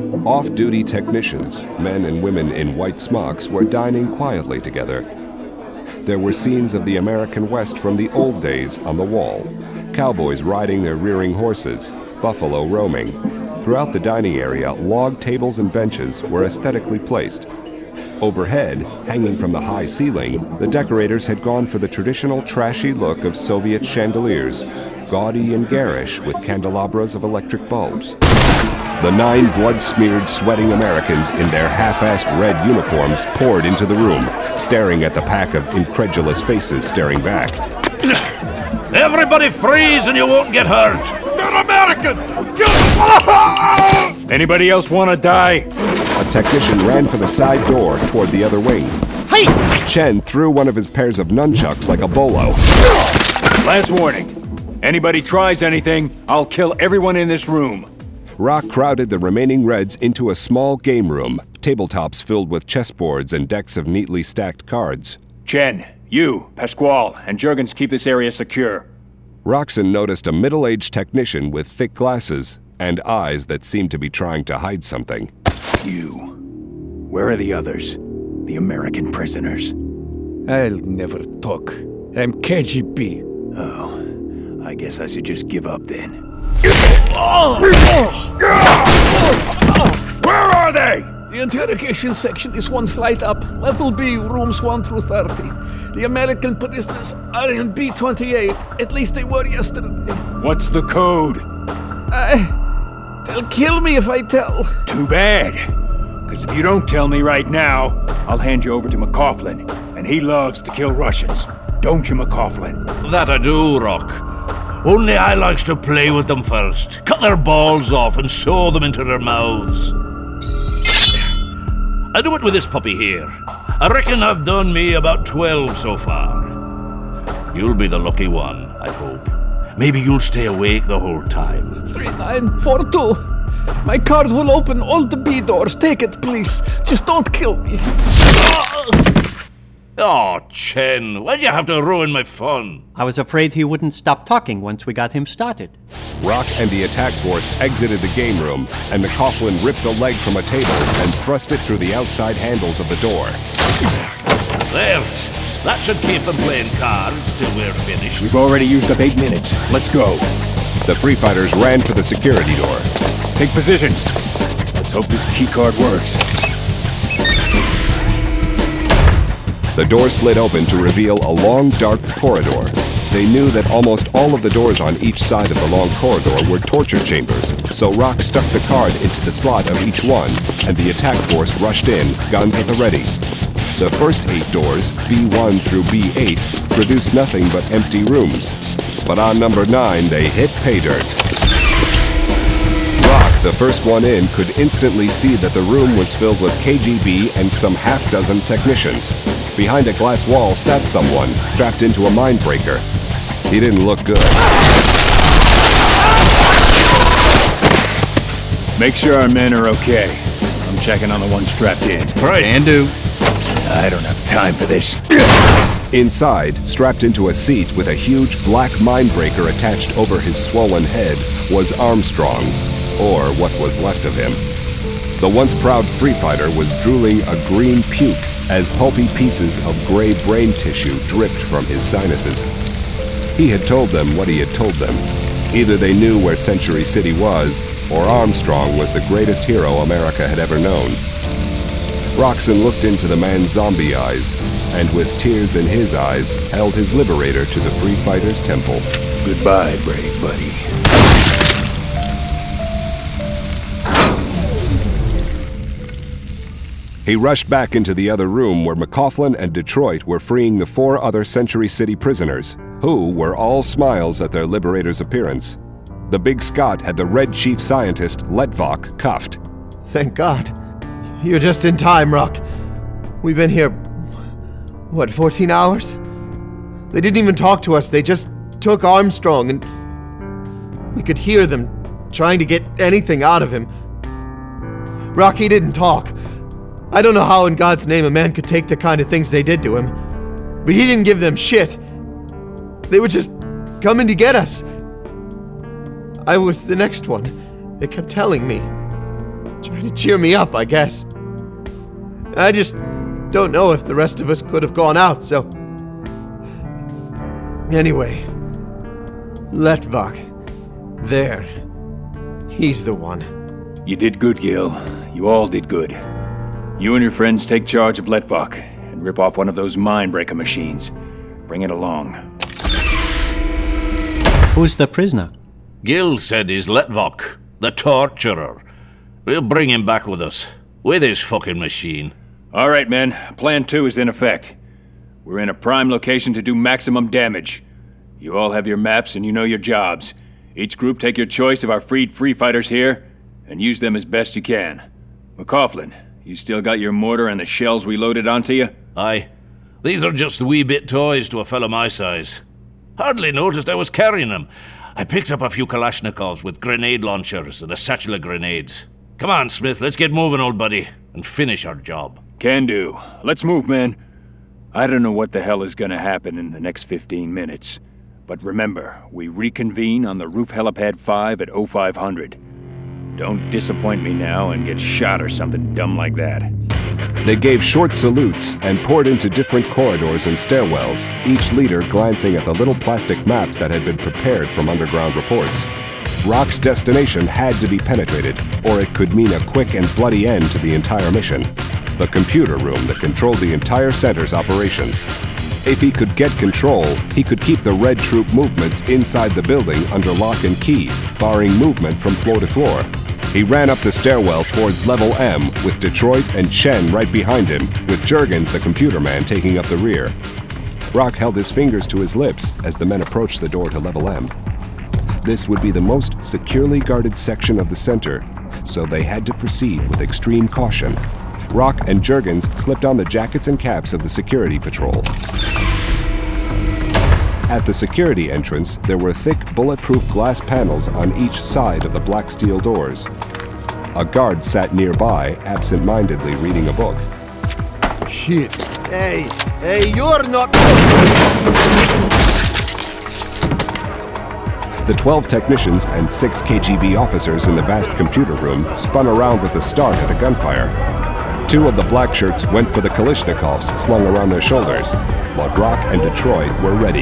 Off-duty technicians, men and women in white smocks, were dining quietly together. There were scenes of the American West from the old days on the wall. Cowboys riding their rearing horses, buffalo roaming. Throughout the dining area, log tables and benches were aesthetically placed. Overhead, hanging from the high ceiling, the decorators had gone for the traditional trashy look of Soviet chandeliers, gaudy and garish with candelabras of electric bulbs. The 9 blood-smeared, sweating Americans in their half-assed red uniforms poured into the room, staring at the pack of incredulous faces staring back. Everybody freeze and you won't get hurt! They're Americans! Anybody else want to die? A technician ran for the side door toward the other wing. Hey! Chen threw one of his pairs of nunchucks like a bolo. Last warning. Anybody tries anything, I'll kill everyone in this room. Rock crowded the remaining Reds into a small game room, tabletops filled with chessboards and decks of neatly stacked cards. Chen, you, Pasquale, and Juergens keep this area secure. Roxon noticed a middle-aged technician with thick glasses and eyes that seemed to be trying to hide something. You. Where are the others? The American prisoners. I'll never talk. I'm KGB. Oh, I guess I should just give up then. Where are they? The interrogation section is 1 flight up. Level B, rooms 1 through 30. The American prisoners are in B-28. At least they were yesterday. What's the code? They'll kill me if I tell. Too bad. Because if you don't tell me right now, I'll hand you over to McCaughlin. And he loves to kill Russians. Don't you, McCaughlin? That I do, Rock. Only I likes to play with them first. Cut their balls off and sew them into their mouths. I do it with this puppy here. I reckon I've done me about 12 so far. You'll be the lucky one, I hope. Maybe you'll stay awake the whole time. 3942. My card will open all the B doors. Take it, please. Just don't kill me. Oh, Chen, why'd you have to ruin my fun? I was afraid he wouldn't stop talking once we got him started. Rock and the attack force exited the game room, and McCaughlin ripped a leg from a table and thrust it through the outside handles of the door. There. That should keep them playing cards till we're finished. We've already used up 8 minutes. Let's go. The Free Fighters ran for the security door. Take positions. Let's hope this keycard works. The door slid open to reveal a long, dark corridor. They knew that almost all of the doors on each side of the long corridor were torture chambers, so Rock stuck the card into the slot of each one, and the attack force rushed in, guns at the ready. The first 8 doors, B1 through B8, produced nothing but empty rooms. But on number 9, they hit pay dirt. Rock, the first one in, could instantly see that the room was filled with KGB and some half-dozen technicians. Behind a glass wall sat someone, strapped into a mindbreaker. He didn't look good. Make sure our men are okay. I'm checking on the one strapped in. Right, and do. I don't have time for this. Inside, strapped into a seat with a huge black mindbreaker attached over his swollen head, was Armstrong, or what was left of him. The once proud Free Fighter was drooling a green puke as pulpy pieces of gray brain tissue dripped from his sinuses. He had told them what he had told them. Either they knew where Century City was, or Armstrong was the greatest hero America had ever known. Roxon looked into the man's zombie eyes, and with tears in his eyes, held his liberator to the Free Fighter's temple. Goodbye, brave buddy. He rushed back into the other room where McCaughlin and Detroit were freeing the 4 other Century City prisoners, who were all smiles at their liberator's appearance. The Big Scot had the Red Chief Scientist, Letvok, cuffed. Thank God. You're just in time, Rock. We've been here, 14 hours? They didn't even talk to us. They just took Armstrong, and we could hear them trying to get anything out of him. Rocky didn't talk. I don't know how in God's name a man could take the kind of things they did to him, but he didn't give them shit. They were just coming to get us. I was the next one. They kept telling me. Trying to cheer me up, I guess. I just don't know if the rest of us could have gone out, so... Anyway, Letvok, there. He's the one. You did good, Gil. You all did good. You and your friends take charge of Letvok and rip off one of those mind-breaker machines. Bring it along. Who's the prisoner? Gil said he's Letvok, the torturer. We'll bring him back with us, with his fucking machine. All right, men. Plan 2 is in effect. We're in a prime location to do maximum damage. You all have your maps and you know your jobs. Each group take your choice of our freed free fighters here and use them as best you can. McCaughlin, you still got your mortar and the shells we loaded onto you? Aye. These are just wee bit toys to a fellow my size. Hardly noticed I was carrying them. I picked up a few Kalashnikovs with grenade launchers and a satchel of grenades. Come on, Smith, let's get moving, old buddy, and finish our job. Can do. Let's move, man. I don't know what the hell is gonna happen in the next 15 minutes. But remember, we reconvene on the roof helipad 5 at 0500. Don't disappoint me now and get shot or something dumb like that. They gave short salutes and poured into different corridors and stairwells, each leader glancing at the little plastic maps that had been prepared from underground reports. Rock's destination had to be penetrated, or it could mean a quick and bloody end to the entire mission. The computer room that controlled the entire center's operations. If he could get control, he could keep the Red Troop movements inside the building under lock and key, barring movement from floor to floor. He ran up the stairwell towards Level M, with Detroit and Chen right behind him, with Jurgens, the computer man, taking up the rear. Rock held his fingers to his lips as the men approached the door to Level M. This would be the most securely guarded section of the center, so they had to proceed with extreme caution. Rock and Jurgens slipped on the jackets and caps of the security patrol. At the security entrance, there were thick, bulletproof glass panels on each side of the black steel doors. A guard sat nearby, absent-mindedly reading a book. Shit. Hey, you're not... The 12 technicians and 6 KGB officers in the vast computer room spun around with a start of the gunfire. 2 of the black shirts went for the Kalashnikovs slung around their shoulders, while Rock and Detroit were ready.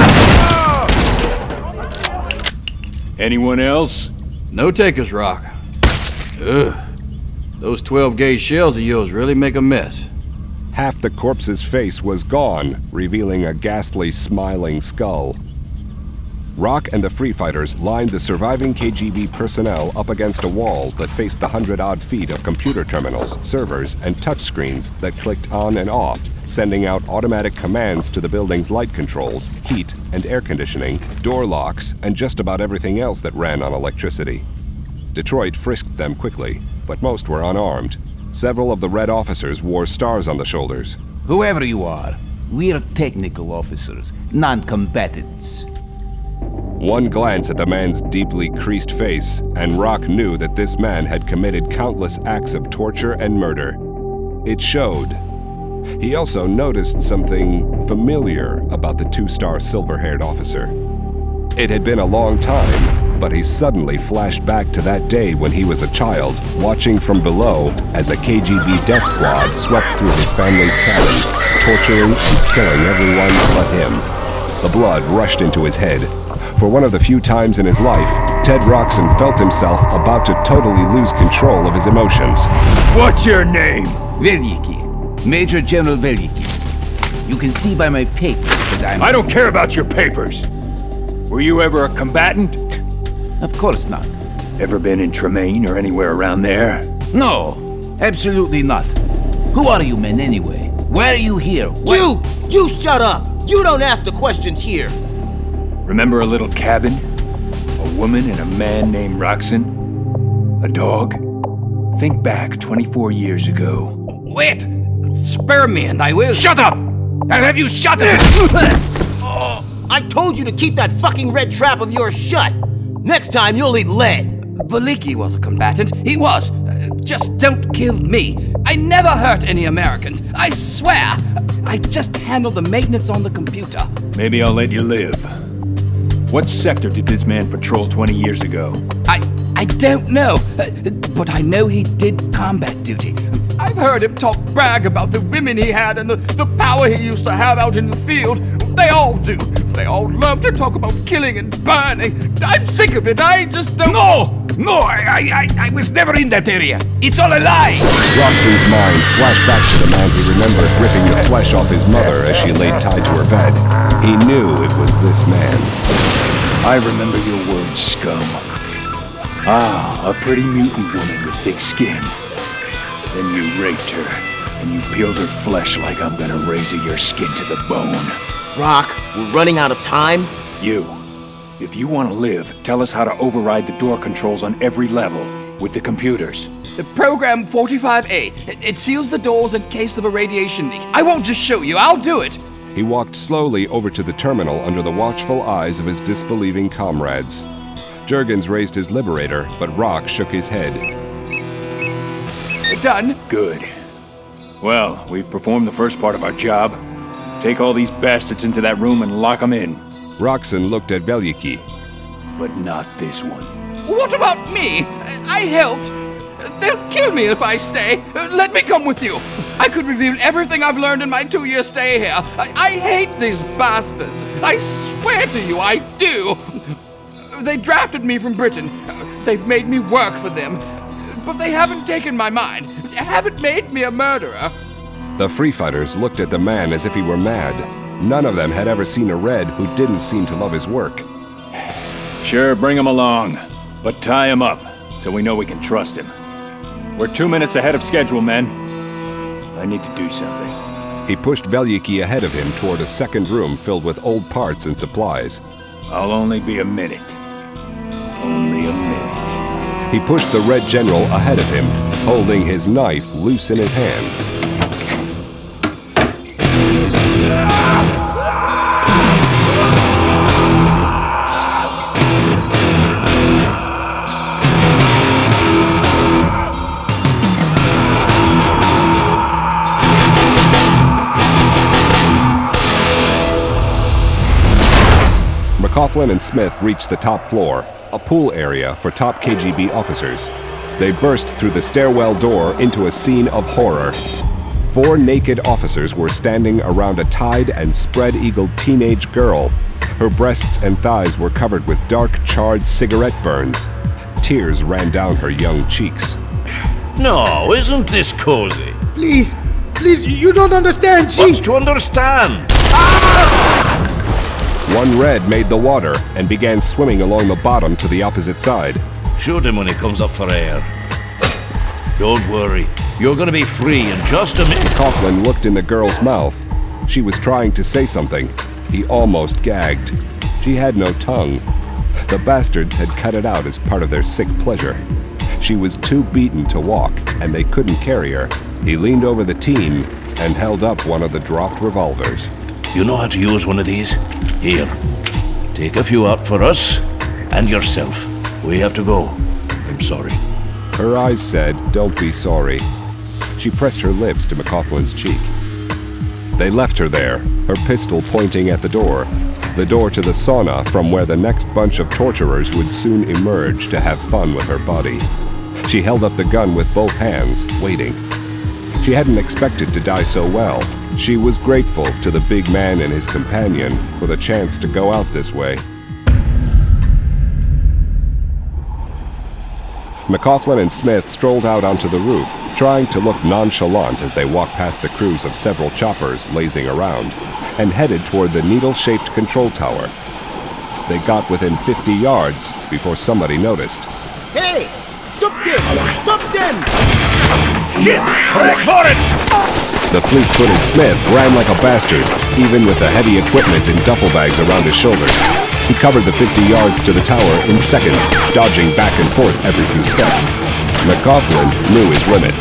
Anyone else? No takers, Rock. Ugh. Those 12-gauge shells of yours really make a mess. Half the corpse's face was gone, revealing a ghastly, smiling skull. Rock and the Free Fighters lined the surviving KGB personnel up against a wall that faced the 100-odd feet of computer terminals, servers, and touchscreens that clicked on and off, sending out automatic commands to the building's light controls, heat and air conditioning, door locks, and just about everything else that ran on electricity. Detroit frisked them quickly, but most were unarmed. Several of the red officers wore stars on the shoulders. Whoever you are, we're technical officers, non-combatants. One glance at the man's deeply creased face, and Rock knew that this man had committed countless acts of torture and murder. It showed. He also noticed something familiar about the 2-star silver-haired officer. It had been a long time, but he suddenly flashed back to that day when he was a child, watching from below as a KGB death squad swept through his family's cabin, torturing and killing everyone but him. The blood rushed into his head. For one of the few times in his life, Ted Roxon felt himself about to totally lose control of his emotions. What's your name? Velikий. Major General Velikий. You can see by my papers that I don't care about your papers. Were you ever a combatant? Of course not. Ever been in Tremaine or anywhere around there? No, absolutely not. Who are you men anyway? Why are you here? What? You shut up! You don't ask the questions here! Remember a little cabin? A woman and a man named Roxon? A dog? Think back 24 years ago. Wait! Spare me and I will... Shut up! I'll have you shut up! I told you to keep that fucking red trap of yours shut! Next time you'll eat lead! Velikий was a combatant. He was. Just don't kill me. I never hurt any Americans. I swear. I just handle the maintenance on the computer. Maybe I'll let you live. What sector did this man patrol 20 years ago? I don't know, but I know he did combat duty. I've heard him brag about the women he had and the power he used to have out in the field. They all do. They all love to talk about killing and burning. I'm sick of it. I just don't... No, I was never in that area. It's all a lie. Roxon's mind flashed back to the man he remembered ripping the flesh off his mother as she lay tied to her bed. He knew it was this man. I remember your words, scum. Ah, a pretty mutant woman with thick skin. Then you raped her, and you peeled her flesh like I'm gonna razor your skin to the bone. Rock, we're running out of time. If you want to live, tell us how to override the door controls on every level with the computers. Program 45A. It seals the doors in case of a radiation leak. I won't just show you. I'll do it. He walked slowly over to the terminal under the watchful eyes of his disbelieving comrades. Jurgens raised his liberator, but Rock shook his head. Done. Good. Well, we've performed the first part of our job. Take all these bastards into that room and lock them in. Roxon looked at Velyky. But not this one. What about me? I helped. They'll kill me if I stay. Let me come with you. I could reveal everything I've learned in my 2-year stay here. I hate these bastards. I swear to you, I do. They drafted me from Britain. They've made me work for them. But they haven't taken my mind. Haven't made me a murderer. The Free Fighters looked at the man as if he were mad. None of them had ever seen a Red who didn't seem to love his work. Sure, bring him along. But tie him up, so we know we can trust him. We're 2 minutes ahead of schedule, men. I need to do something. He pushed Velyky ahead of him toward a second room filled with old parts and supplies. I'll only be a minute. Only a minute. He pushed the Red General ahead of him, holding his knife loose in his hand. Coughlin and Smith reached the top floor, a pool area for top KGB officers. They burst through the stairwell door into a scene of horror. 4 naked officers were standing around a tied and spread-eagled teenage girl. Her breasts and thighs were covered with dark, charred cigarette burns. Tears ran down her young cheeks. No, isn't this cozy? Please, you don't understand. What's to understand? One Red made the water and began swimming along the bottom to the opposite side. Shoot him when he comes up for air. Don't worry, you're gonna be free in just a minute. Coughlin looked in the girl's mouth. She was trying to say something. He almost gagged. She had no tongue. The bastards had cut it out as part of their sick pleasure. She was too beaten to walk, and they couldn't carry her. He leaned over the team and held up one of the dropped revolvers. You know how to use one of these? Here, take a few out for us and yourself. We have to go. I'm sorry. Her eyes said, "Don't be sorry." She pressed her lips to McCaughlin's cheek. They left her there, her pistol pointing at the door to the sauna from where the next bunch of torturers would soon emerge to have fun with her body. She held up the gun with both hands, waiting. She hadn't expected to die so well. She was grateful to the big man and his companion for the chance to go out this way. McCaughlin and Smith strolled out onto the roof, trying to look nonchalant as they walked past the crews of several choppers lazing around, and headed toward the needle-shaped control tower. They got within 50 yards before somebody noticed. Hey! Stop them! Stop them! Shit! Break for it! The fleet-footed Smith ran like a bastard, even with the heavy equipment in duffel bags around his shoulders. He covered the 50 yards to the tower in seconds, dodging back and forth every few steps. McCaughlin knew his limits.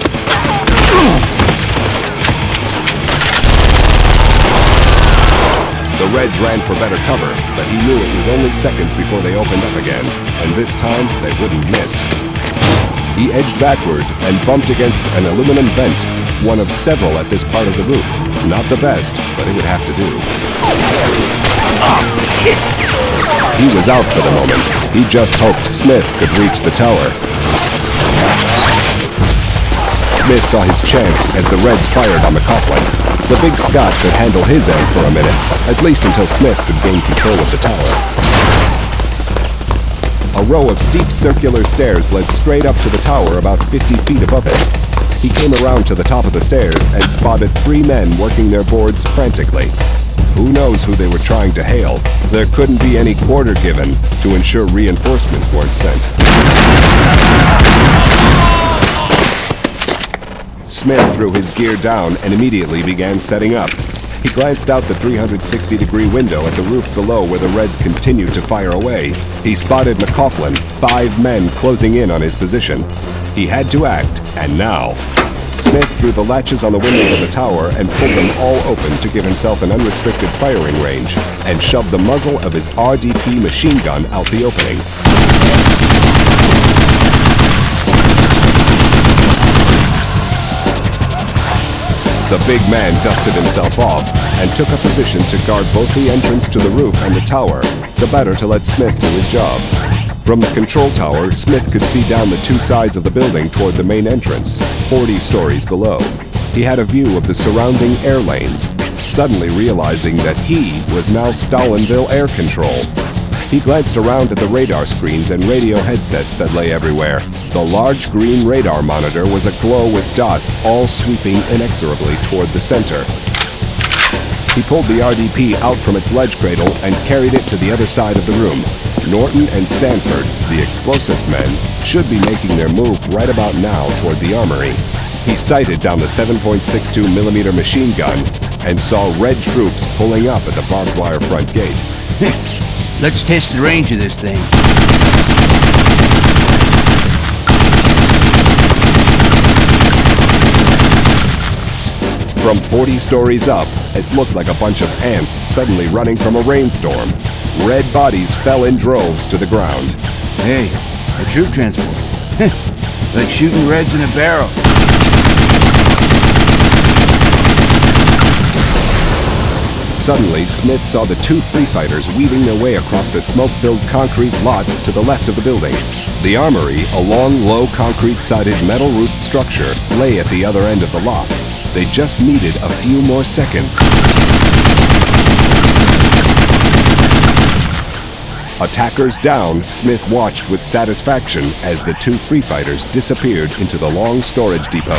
The Reds ran for better cover, but he knew it was only seconds before they opened up again, and this time they wouldn't miss. He edged backward and bumped against an aluminum vent, one of several at this part of the roof. Not the best, but it would have to do. Oh, shit! He was out for the moment. He just hoped Smith could reach the tower. Smith saw his chance as the Reds fired on McCaughlin. The big Scot could handle his end for a minute, at least until Smith could gain control of the tower. A row of steep circular stairs led straight up to the tower about 50 feet above it. He came around to the top of the stairs and spotted 3 men working their boards frantically. Who knows who they were trying to hail? There couldn't be any quarter given to ensure reinforcements weren't sent. Smith threw his gear down and immediately began setting up. He glanced out the 360-degree window at the roof below where the Reds continued to fire away. He spotted McCaughlin, 5 men closing in on his position. He had to act, and now. Smith threw the latches on the windows of the tower and pulled them all open to give himself an unrestricted firing range, and shoved the muzzle of his RDP machine gun out the opening. The big man dusted himself off and took a position to guard both the entrance to the roof and the tower, the better to let Smith do his job. From the control tower, Smith could see down the 2 sides of the building toward the main entrance, 40 stories below. He had a view of the surrounding air lanes, suddenly realizing that he was now Stalinville Air Control. He glanced around at the radar screens and radio headsets that lay everywhere. The large green radar monitor was aglow with dots all sweeping inexorably toward the center. He pulled the RDP out from its ledge cradle and carried it to the other side of the room. Norton and Sanford, the explosives men, should be making their move right about now toward the armory. He sighted down the 7.62mm machine gun and saw Red troops pulling up at the barbed wire front gate. Let's test the range of this thing. From 40 stories up, it looked like a bunch of ants suddenly running from a rainstorm. Red bodies fell in droves to the ground. Hey, a troop transport. Like shooting Reds in a barrel. Suddenly, Smith saw the 2 free fighters weaving their way across the smoke-filled concrete lot to the left of the building. The armory, a long, low concrete-sided metal roofed structure, lay at the other end of the lot. They just needed a few more seconds. Attackers down, Smith watched with satisfaction as the 2 free fighters disappeared into the long storage depot.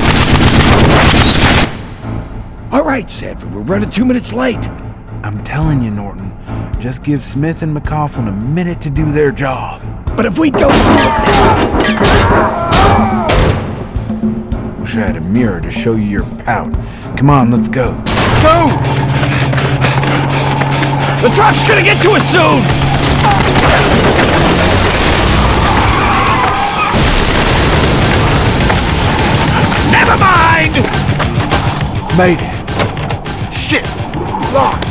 All right, Sanford, we're running 2 minutes late. I'm telling you, Norton, just give Smith and McCaughlin a minute to do their job. But if we don't do it now... Wish I had a mirror to show you your pout. Come on, let's go. Go! The truck's gonna get to us soon! Never mind! Made it. Shit! Locked!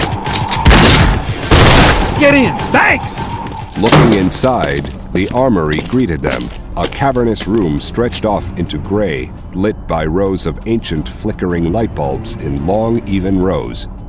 Get in! Thanks! Looking inside, the armory greeted them. A cavernous room stretched off into gray, lit by rows of ancient flickering light bulbs in long, even rows.